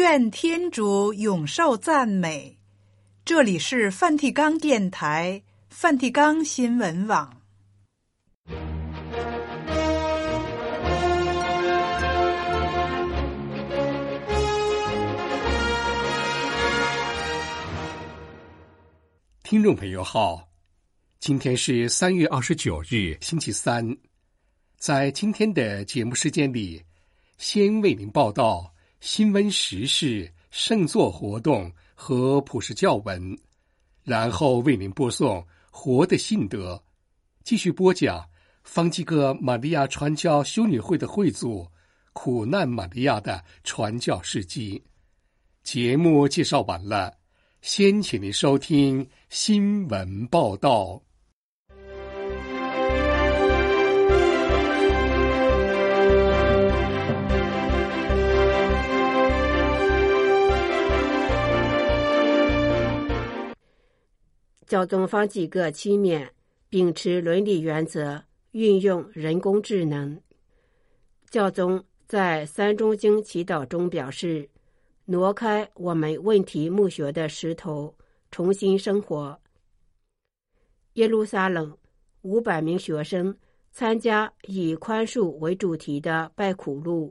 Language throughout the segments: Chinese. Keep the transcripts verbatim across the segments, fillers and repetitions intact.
愿天主永受赞美。这里是梵蒂冈电台、梵蒂冈新闻网。 听众朋友好，今天是三月二十九日，星期三。在今天的节目时间里，先为您报道新闻时事、圣座活动和普世教文，然后为您播送活的信德，继续播讲方济各玛利亚传教修女会的会祖苦难玛利亚的传教事迹。节目介绍完了，先请您收听新闻报道。 教宗方济各期勉秉持伦理原则，运用人工智能。教宗在三中经祈祷中表示，挪开我们问题墓穴的石头，重新生活。耶路撒冷五百名学生参加以宽恕为主题的拜苦路。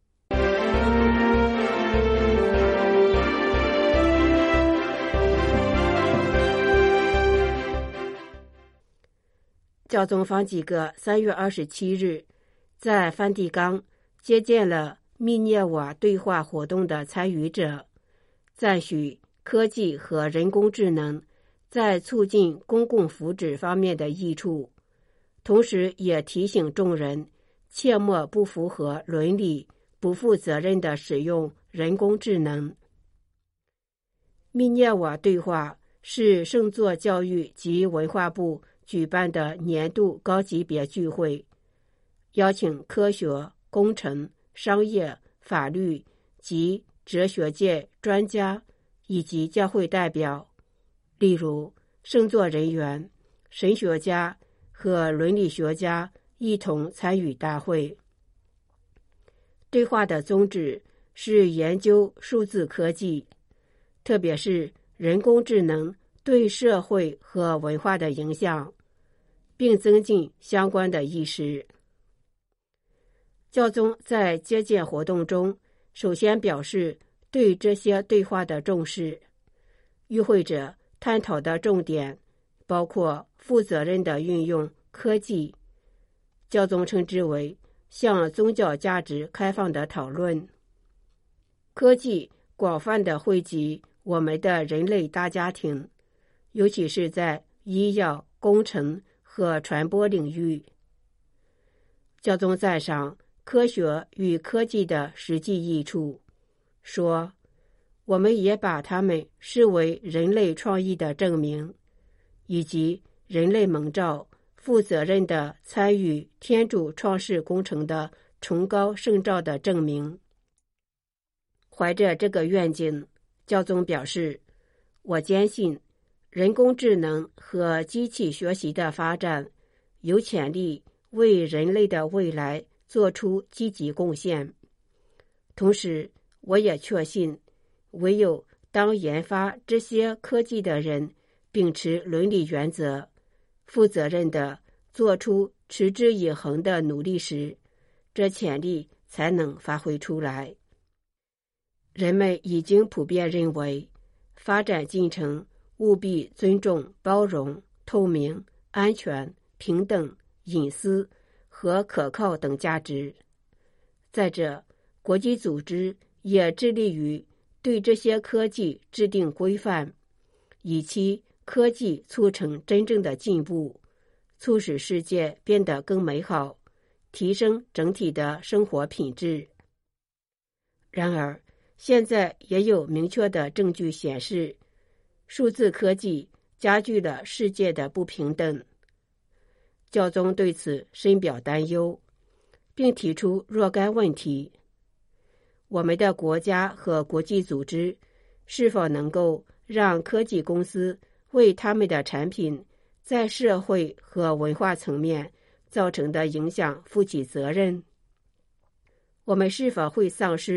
教宗方济各三月二十七日在梵蒂冈接见了密涅瓦对话活动的参与者，赞许科技和人工智能在促进公共福祉方面的益处，同时也提醒众人切莫不符合伦理、不负责任地使用人工智能。密涅瓦对话是圣座教育及文化部举办的年度高级别聚会，邀请科学、工程、商业、法律及哲学界专家以及教会代表，例如圣座人员、神学家和伦理学家一同参与大会。对话的宗旨是研究数字科技，特别是人工智能对社会和文化的影响，并增进相关的意识。教宗在接见活动中首先表示对这些对话的重视。与会者探讨的重点包括负责任的运用科技，教宗称之为向宗教价值开放的讨论。科技广泛地惠及我们的人类大家庭，尤其是在医药、工程和传播领域。教宗赞赏科学与科技的实际益处，说我们也把它们视为人类创意的证明，以及人类蒙召负责任地参与天主创世工程的崇高圣召的证明。怀着这个愿景，教宗表示，我坚信人工智能和机器学习的发展有潜力为人类的未来做出积极贡献。同时，我也确信，唯有当研发这些科技的人秉持伦理原则，负责任地做出持之以恒的努力时，这潜力才能发挥出来。人们已经普遍认为，发展进程务必尊重包容、透明、安全、平等、隐私和可靠等价值。再者，国际组织也致力于对这些科技制定规范，以期科技促成真正的进步，促使世界变得更美好，提升整体的生活品质。然而，现在也有明确的证据显示，数字科技加剧了世界的不平等。教宗对此深表担忧，并提出若干问题：我们的国家和国际组织是否能够让科技公司为他们的产品在社会和文化层面造成的影响负起责任？我们是否会丧失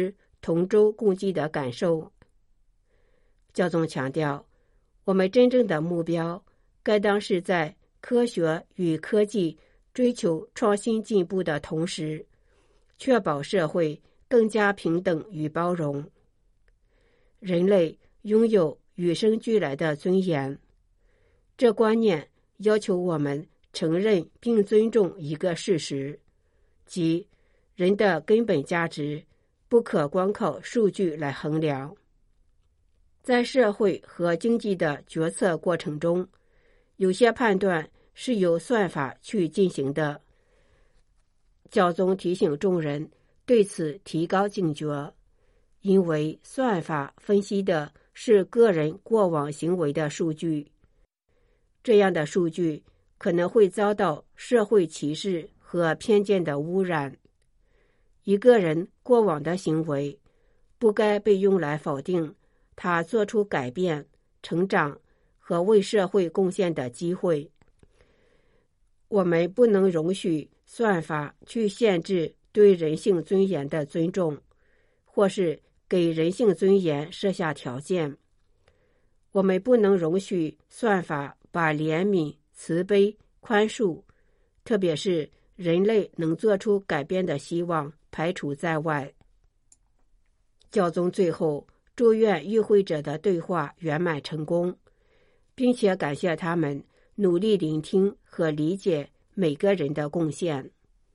同舟共济的感受。教宗强调，我们真正的目标该当是在科学与科技追求创新进步的同时，确保社会更加平等与包容。人类拥有与生俱来的尊严，这观念要求我们承认并尊重一个事实，即人的根本价值不可光靠数据来衡量。在社会和经济的决策过程中，有些判断是由算法去进行的。教宗提醒众人对此提高警觉，因为算法分析的是个人过往行为的数据，这样的数据可能会遭到社会歧视和偏见的污染。一个人过往的行为不该被用来否定他做出改变、成长和为社会贡献的机会。我们不能容许算法去限制对人性尊严的尊重，或是给人性尊严设下条件。我们不能容许算法把怜悯、慈悲、宽恕，特别是人类能做出改变的希望排除在外。教宗最后祝愿与会者的对话圆满成功，并且感谢他们努力聆听和理解每个人的贡献。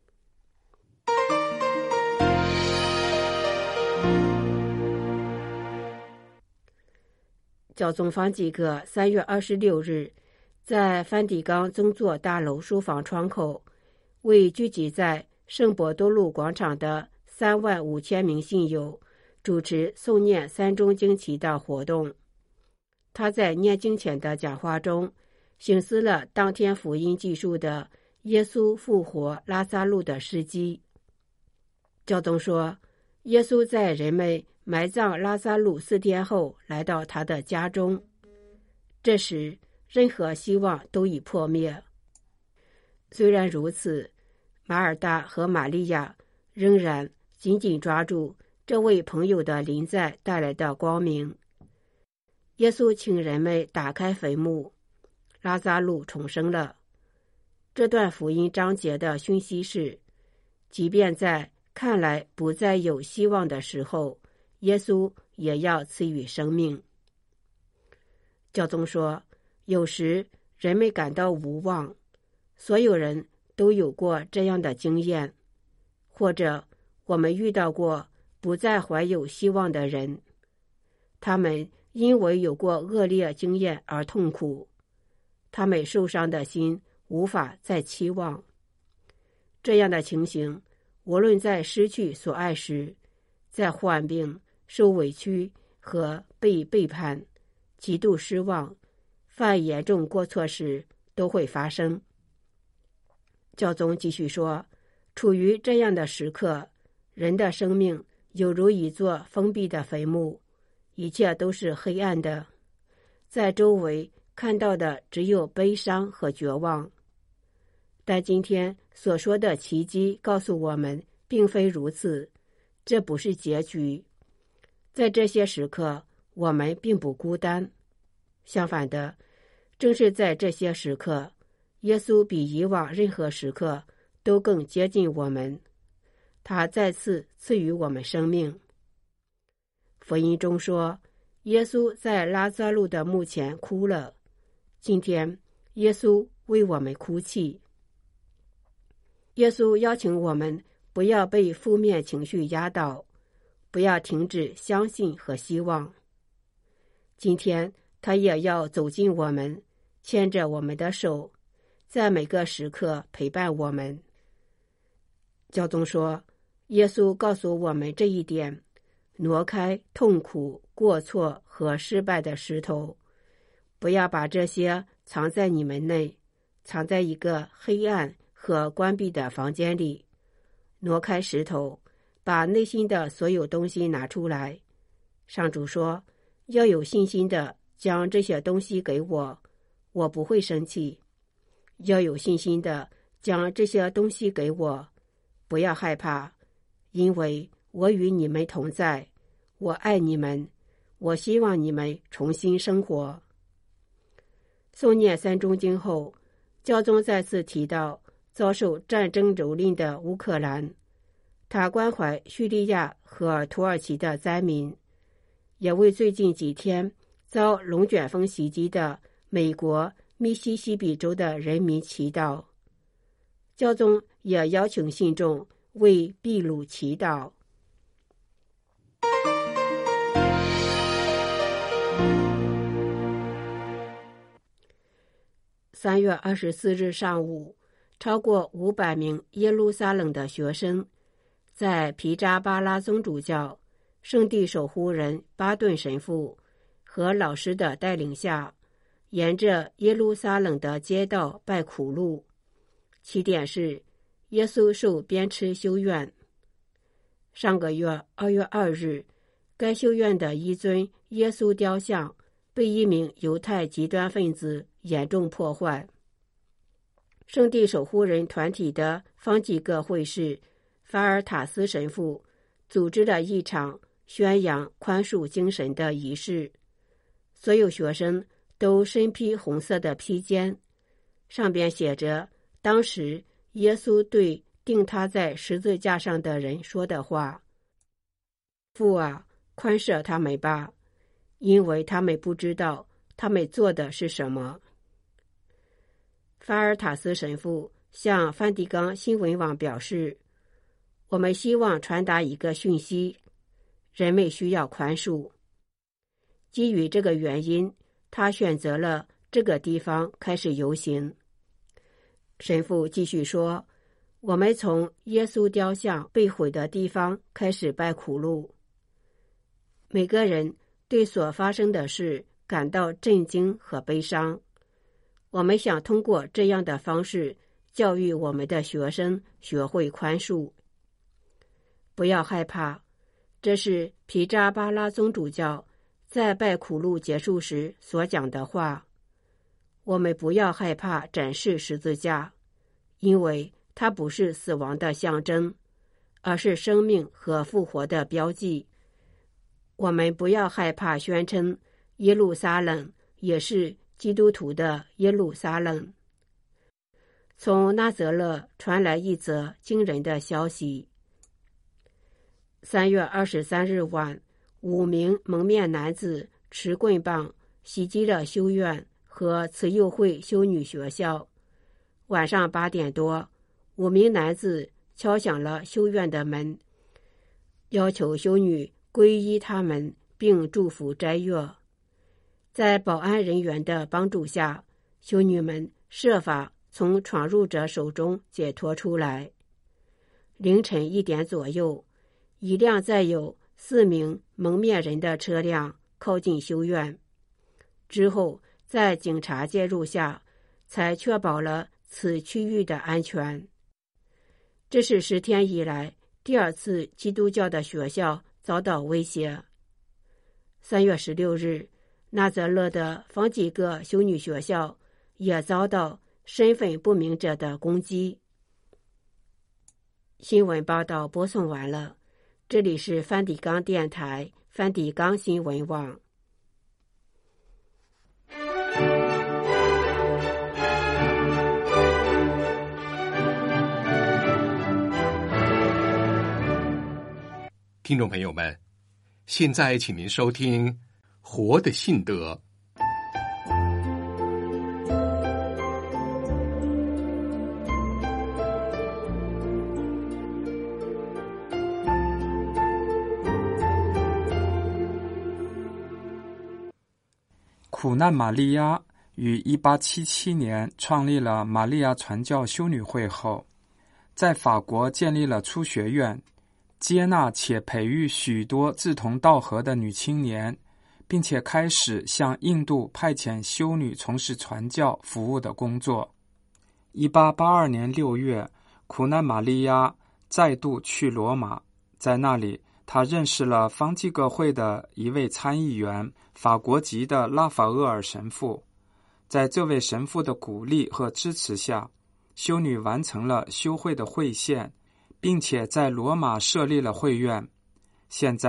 教宗方济各三月二十六日在梵蒂冈宗座大楼书房窗口，为聚集在圣伯多禄广场的三万五千名信友主持诵念三中经祈祷活动。他在念经前的讲话中省思了当天福音记述的耶稣复活拉撒路的事迹。教宗说，耶稣在人们埋葬拉撒路四天后来到他的家中，这时任何希望都已破灭。虽然如此，马尔大和玛利亚仍然紧紧抓住这位朋友的临在带来的光明。耶稣请人们打开坟墓，拉撒路重生了。这段福音章节的讯息是，即便在看来不再有希望的时候，耶稣也要赐予生命。教宗说，有时人们感到无望，所有人都有过这样的经验，或者我们遇到过不再怀有希望的人，他们因为有过恶劣经验而痛苦，他们受伤的心无法再期望。这样的情形，无论在失去所爱时，在患病、受委屈和被背叛、极度失望、犯严重过错时都会发生。教宗继续说，处于这样的时刻，人的生命有如一座封闭的坟墓，一切都是黑暗的，在周围看到的只有悲伤和绝望。但今天所说的奇迹告诉我们，并非如此，这不是结局。在这些时刻，我们并不孤单。相反的，正是在这些时刻，耶稣比以往任何时刻都更接近我们，他再次赐予我们生命。福音中说，耶稣在拉撒路的墓前哭了。今天，耶稣为我们哭泣。耶稣邀请我们不要被负面情绪压倒，不要停止相信和希望。今天，他也要走进我们，牵着我们的手，在每个时刻陪伴我们。教宗说，耶稣告诉我们这一点，挪开痛苦、过错和失败的石头，不要把这些藏在你们内，藏在一个黑暗和关闭的房间里。挪开石头，把内心的所有东西拿出来。上主说，要有信心的将这些东西给我，我不会生气。要有信心的将这些东西给我，不要害怕，因为我与你们同在， 我爱你们，我希望你们重新生活。诵念三中经后，教宗再次提到遭受战争蹂躏的乌克兰，他关怀叙利亚和土耳其的灾民，也为最近几天遭龙卷风袭击的美国密西西比州的人民祈祷。教宗也邀请信众为秘鲁祈祷。三月二十四日上午，超过五百名耶路撒冷的学生在皮扎巴拉宗主教、圣地守护人巴顿神父和老师的带领下，沿着耶路撒冷的街道拜苦路。起点是耶稣受鞭笞修院。上个月二月二日，该修院的一尊耶稣雕像被一名犹太极端分子严重破坏。圣地守护人团体的方济各会士法尔塔斯神父组织了一场宣扬宽恕精神的仪式，所有学生都身披红色的披肩，上边写着当时耶稣对钉他在十字架上的人说的话：父啊，宽赦他们吧，因为他们不知道他们做的是什么。法尔塔斯神父向梵蒂冈新闻网表示，我们希望传达一个讯息，人们需要宽恕。基于这个原因，他选择了这个地方开始游行。神父继续说，我们从耶稣雕像被毁的地方开始拜苦路。每个人对所发生的事感到震惊和悲伤。我们想通过这样的方式教育我们的学生学会宽恕。不要害怕，这是皮扎巴拉宗主教在拜苦路结束时所讲的话。我们不要害怕展示十字架，因为它不是死亡的象征，而是生命和复活的标记。我们不要害怕宣称耶路撒冷也是基督徒的耶路撒冷。从纳泽勒传来一则惊人的消息。三月二十三日晚，五名蒙面男子持棍棒袭击了修院和慈幼会修女学校。晚上八点多，五名男子敲响了修院的门，要求修女皈依他们并祝福斋月。在保安人员的帮助下，修女们设法从闯入者手中解脱出来。凌晨一点左右，一辆载有四名蒙面人的车辆靠近修院，之后在警察介入下，才确保了此区域的安全。这是十天以来第二次基督教的学校遭到威胁。三月十六日，纳泽勒的方济各修女学校也遭到身份不明者的攻击。新闻报道播送完了，这里是梵蒂冈电台梵蒂冈新闻网。 听众朋友们，现在请您收听《活的信德》。 苦难玛利亚于一八七七年创立了玛利亚传教修女会后，在法国建立了初学院，接纳且培育许多志同道合的女青年，并且开始向印度派遣修女从事传教服务的工作。一八八二年六月，苦难玛利亚再度去罗马，在那里他认识了方济各会的一位参议员，法国籍的拉法厄尔神父。在这位神父的鼓励和支持下，修女完成了修会的会宪，并且在罗马设立了会院。现在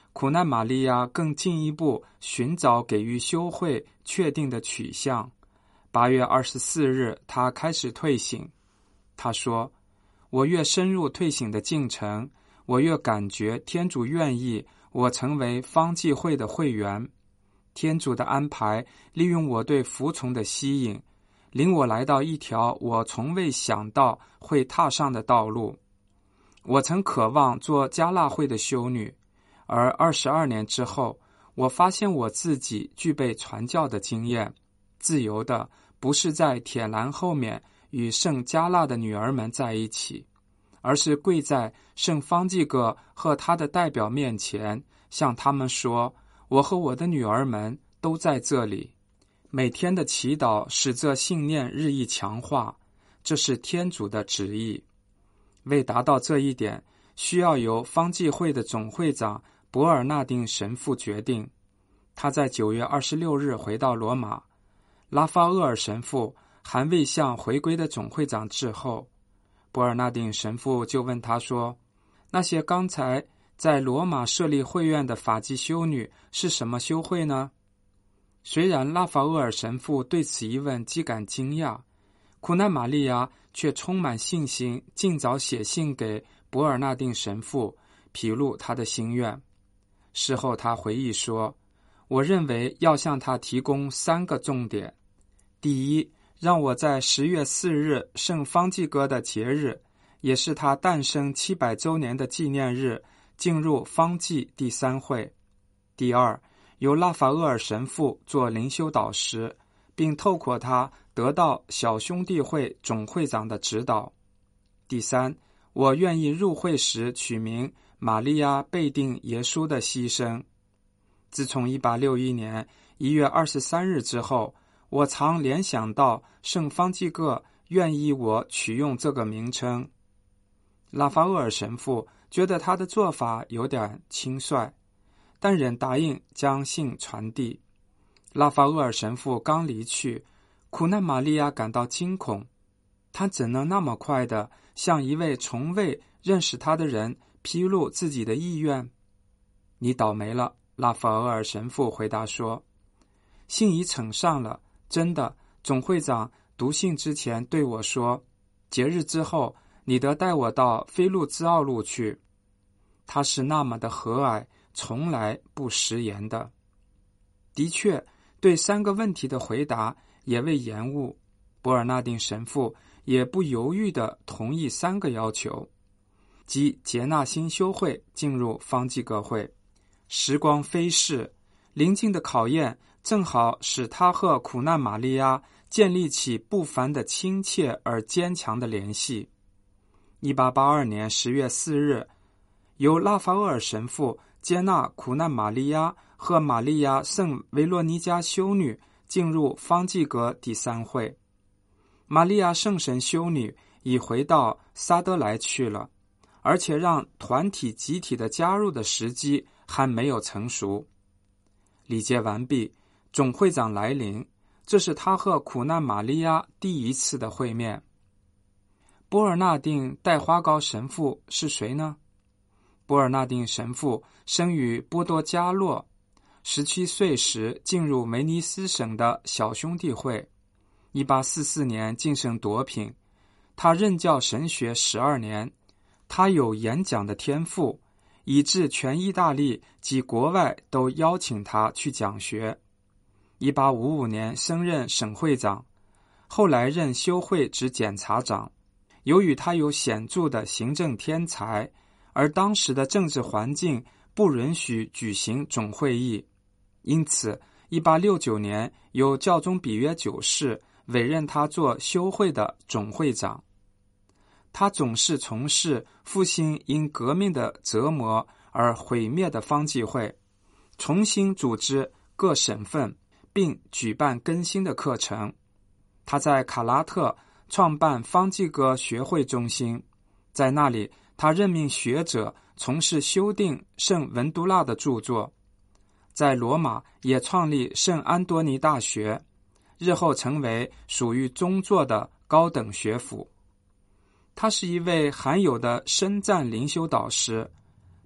苦难玛利亚更进一步寻找给予修会确定的取向。八月二十四日，他开始退省。他说：我越深入退省的进程，我越感觉天主愿意我成为方济会的会员。天主的安排利用我对服从的吸引，领我来到一条我从未想到会踏上的道路。我曾渴望做加纳会的修女，而二十二年之后，我发现我自己具备传教的经验，自由的不是在铁栏后面与圣加纳的女儿们在一起，而是跪在圣方济各和他的代表面前，向他们说：我和我的女儿们都在这里。每天的祈祷使这信念日益强化，这是天主的旨意。为达到这一点，需要由方济会的总会长伯尔纳丁神父决定。他在九月二十六日回到罗马，拉法厄尔神父还未向回归的总会长致候。伯尔纳丁神父就问他说：那些刚才在罗马设立会院的法纪修女是什么修会呢？虽然拉法厄尔神父对此一问极感惊讶，苦难玛利亚却充满信心，尽早写信给伯尔纳丁神父，披露他的心愿。事后他回忆说：我认为要向他提供三个重点。第一，让我在十月四日圣方济各的节日，也是他诞生七百周年的纪念日，进入方济第三会。第二，由拉法厄尔神父做灵修导师，并透过他得到小兄弟会总会长的指导。第三，我愿意入会时取名玛利亚贝定耶稣的牺牲。自从一八六一年一月二十三日之后，我常联想到圣方济各愿意我取用这个名称。拉法厄尔神父觉得他的做法有点轻率，但仍答应将信传递。拉法厄尔神父刚离去，苦难玛利亚感到惊恐，他怎能那么快地向一位从未认识他的人披露自己的意愿？你倒霉了，拉法厄尔神父回答说。信已呈上了，真的，总会长读信之前对我说，节日之后你得带我到菲路兹奥路去。他是那么的和蔼，从来不食言的。的确，对三个问题的回答也未延误，伯尔纳丁神父也不犹豫地同意三个要求，即接纳新修会进入方济各会。时光飞逝，临近的考验正好使他和苦难玛利亚建立起不凡的亲切而坚强的联系。一八八二年十月四日，由拉法厄尔神父接纳苦难玛利亚和玛利亚圣维罗尼加修女进入方济各第三会。玛利亚圣神修女已回到萨德莱去了，而且让团体集体的加入的时机还没有成熟。礼节完毕，总会长来临，这是他和苦难玛利亚第一次的会面。波尔纳丁戴花高神父是谁呢？波尔纳丁神父生于波多加洛，十七岁时进入梅尼斯省的小兄弟会，一八四四年晋升铎品。他任教神学十二年，他有演讲的天赋，以致全意大利及国外都邀请他去讲学。一八五五年升任省会长，后来任修会之检察长。由于他有显著的行政天才，而当时的政治环境不允许举行总会议，因此一八六九年由教宗比约九世委任他做修会的总会长。他总是从事复兴因革命的折磨而毁灭的方济会，重新组织各省份，并举办更新的课程。他在卡拉特创办方济各学会中心，在那里他任命学者从事修订圣文都拉的著作。在罗马也创立圣安多尼大学，日后成为属于宗座的高等学府。他是一位罕有的深赞灵修导师，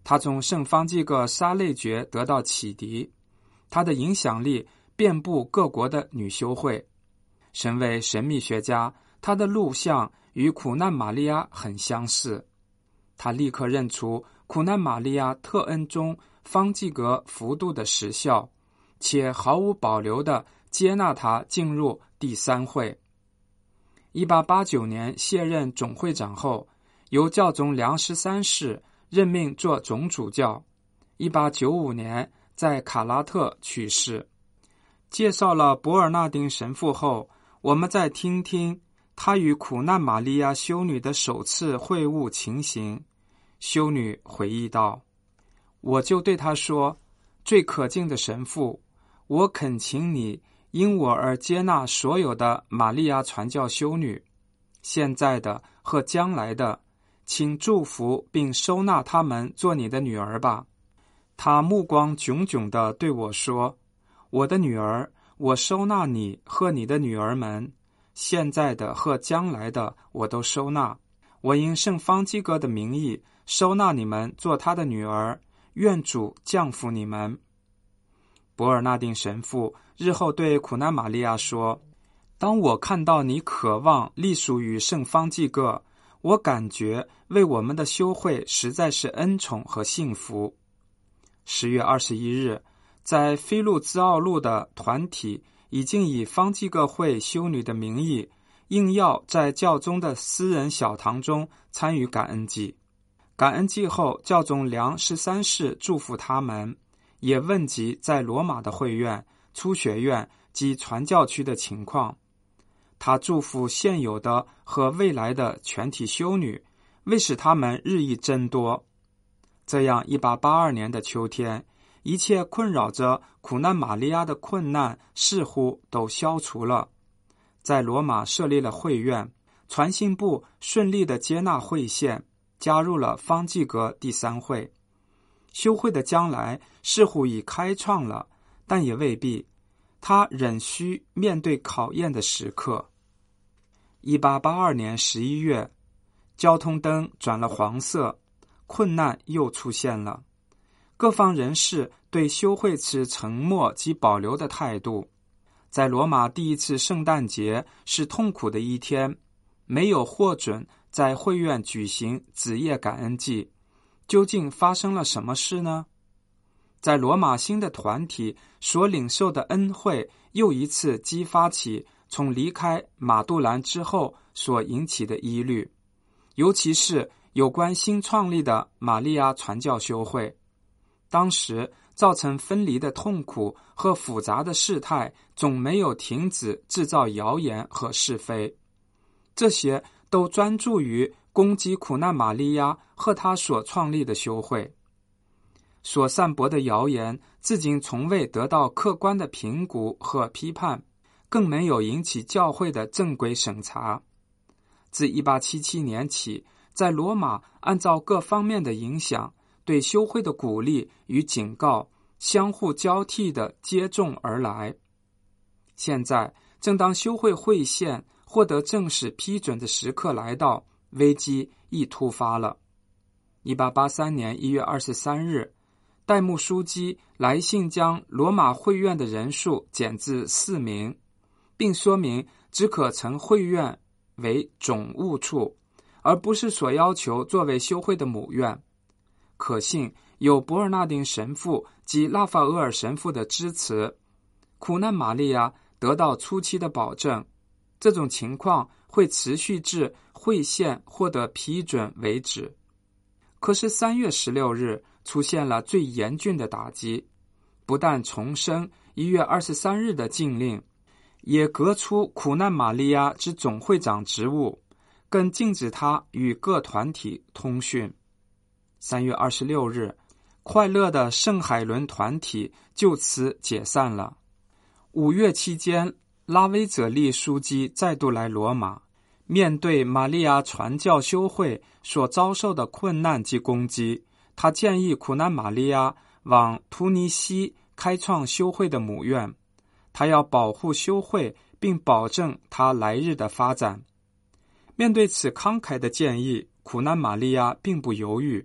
他从圣方济各沙类爵得到启迪，他的影响力遍布各国的女修会。身为神秘学家，他的录像与苦难玛利亚很相似。他立刻认出苦难玛利亚特恩中方济各幅度的实效，且毫无保留地接纳他进入第三会。一八八九年卸任总会长后，由教宗良十三世任命做总主教。一八九五年在卡拉特去世。介绍了伯尔纳丁神父后，我们再听听他与苦难玛利亚修女的首次会晤情形。修女回忆道：我就对他说，最可敬的神父，我恳请你因我而接纳所有的玛利亚传教修女，现在的和将来的，请祝福并收纳他们做你的女儿吧。他目光炯炯地对我说，我的女儿，我收纳你和你的女儿们，现在的和将来的我都收纳。我因圣方济各的名义收纳你们做他的女儿，愿主降福你们。伯尔纳丁神父日后对苦难玛利亚说，当我看到你渴望隶属于圣方济各，我感觉为我们的修会实在是恩宠和幸福。十月二十一日，在菲路兹奥路的团体已经以方济各会修女的名义，应邀在教宗的私人小堂中参与感恩祭。感恩祭后，教宗良十三世祝福他们，也问及在罗马的会院、初学院及传教区的情况。他祝福现有的和未来的全体修女，为使他们日益增多。这样一八八二年的秋天，一切困扰着苦难玛利亚的困难似乎都消除了。在罗马设立了会院，传信部顺利地接纳会宪，加入了方济各第三会。修会的将来似乎已开创了，但也未必，它仍需面对考验的时刻。一八八二年十一月，交通灯转了黄色，困难又出现了。各方人士对修会持沉默及保留的态度。在罗马第一次圣诞节是痛苦的一天，没有获准在会院举行子夜感恩祭。究竟发生了什么事呢？在罗马新的团体所领受的恩惠又一次激发起从离开马杜兰之后所引起的疑虑，尤其是有关新创立的玛利亚传教修会。当时造成分离的痛苦和复杂的事态总没有停止制造谣言和是非，这些都专注于攻击苦难玛利亚和他所创立的修会。所散播的谣言至今从未得到客观的评估和批判，更没有引起教会的正规审查。自一八七七年起，在罗马按照各方面的影响，对修会的鼓励与警告相互交替地接踵而来。现在正当修会会宪获得正式批准的时刻来到，危机亦突发了。一八八三年一月二十三日，代牧枢机来信将罗马会院的人数减至四名，并说明只可称会院为总务处，而不是所要求作为修会的母院。可信有伯尔纳丁神父及拉法厄尔神父的支持，苦难玛利亚得到初期的保证，这种情况会持续至会宪获得批准为止。可是三月十六日出现了最严峻的打击，不但重申一月二十三日的禁令，也革除苦难玛利亚之总会长职务，更禁止他与各团体通讯。三月二十六日，快乐的圣海伦团体就此解散了。五月期间，拉威泽利枢机再度来罗马，面对玛利亚传教修会所遭受的困难及攻击，他建议苦难玛利亚往突尼西开创修会的母院，他要保护修会并保证他来日的发展。面对此慷慨的建议，苦难玛利亚并不犹豫，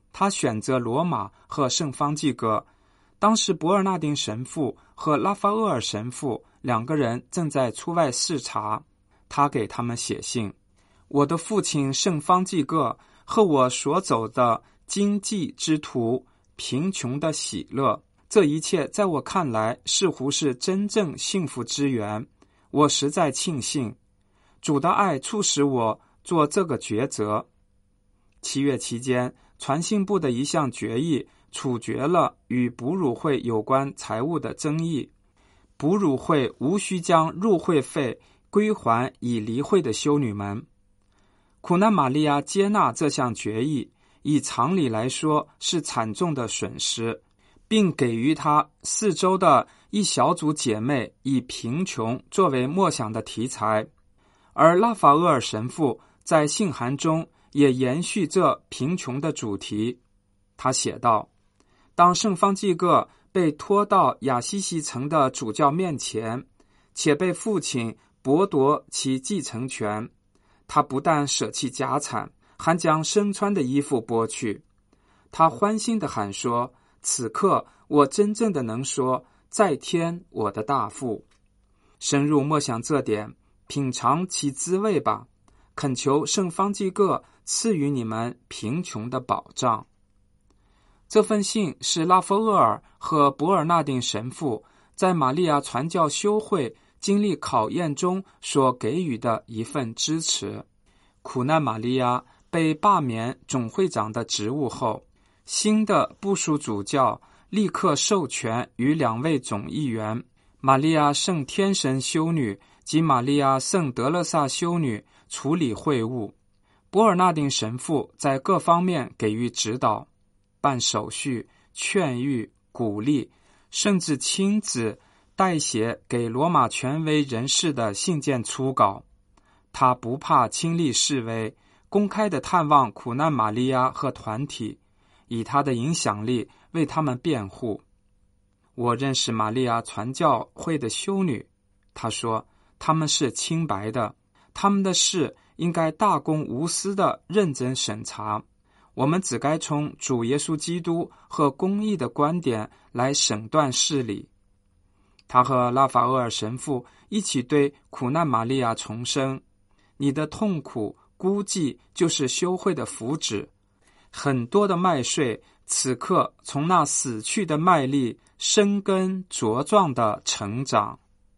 他选择罗马和圣方济各。当时伯尔纳丁神父和拉法厄尔神父两个人正在出外视察，他给他们写信：我的父亲圣方济各和我所走的经济之途，贫穷的喜乐，这一切在我看来似乎是真正幸福之源。我实在庆幸主的爱促使我做这个抉择。七月期间，传信部的一项决议处决了与哺乳会有关财务的争议，哺乳会无需将入会费归还已离会的修女们。苦难玛利亚接纳这项决议，以常理来说是惨重的损失，并给予她四周的一小组姐妹以贫穷作为默想的题材。而拉法厄尔神父在信函中也延续这贫穷的主题。他写道：当圣方济各被拖到亚西西城的主教面前，且被父亲剥夺其继承权，他不但舍弃家产，还将身穿的衣服剥去。他欢欣地喊说：此刻我真正的能说，在天我的大父。深入默想这点，品尝其滋味吧，恳求圣方济各赐予你们贫穷的保障。这份信是拉弗厄尔和伯尔纳丁神父在玛利亚传教修会经历考验中所给予的一份支持。苦难玛利亚被罢免总会长的职务后，新的部属主教立刻授权于两位总议员玛利亚圣天神修女及玛利亚圣德勒萨修女处理会务。伯尔纳丁神父在各方面给予指导，办手续、劝谕、鼓励，甚至亲自代写给罗马权威人士的信件初稿。他不怕亲历示威，公开地探望苦难玛利亚和团体，以他的影响力为他们辩护。我认识玛利亚传教会的修女，他说，他们是清白的，他们的事应该大公无私地认真审查，我们只该从主耶稣基督和公义的观点来审断事理。他和拉法厄尔神父一起对苦难玛利亚重申：你的痛苦估计就是修会的福祉，很多的麦穗此刻从那死去的麦粒生根茁壮的成长。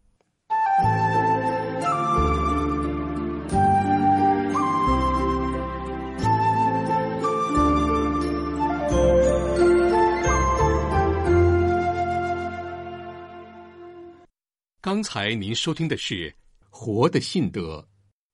刚才您收听的是《活的信德》。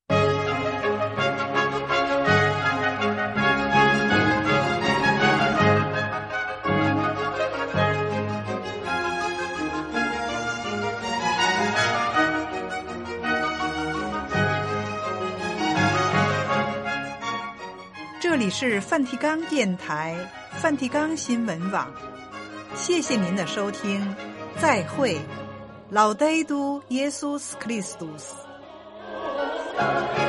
这里是梵蒂冈电台、梵蒂冈新闻网，谢谢您的收听，再会。Laudetur Jesus Christus。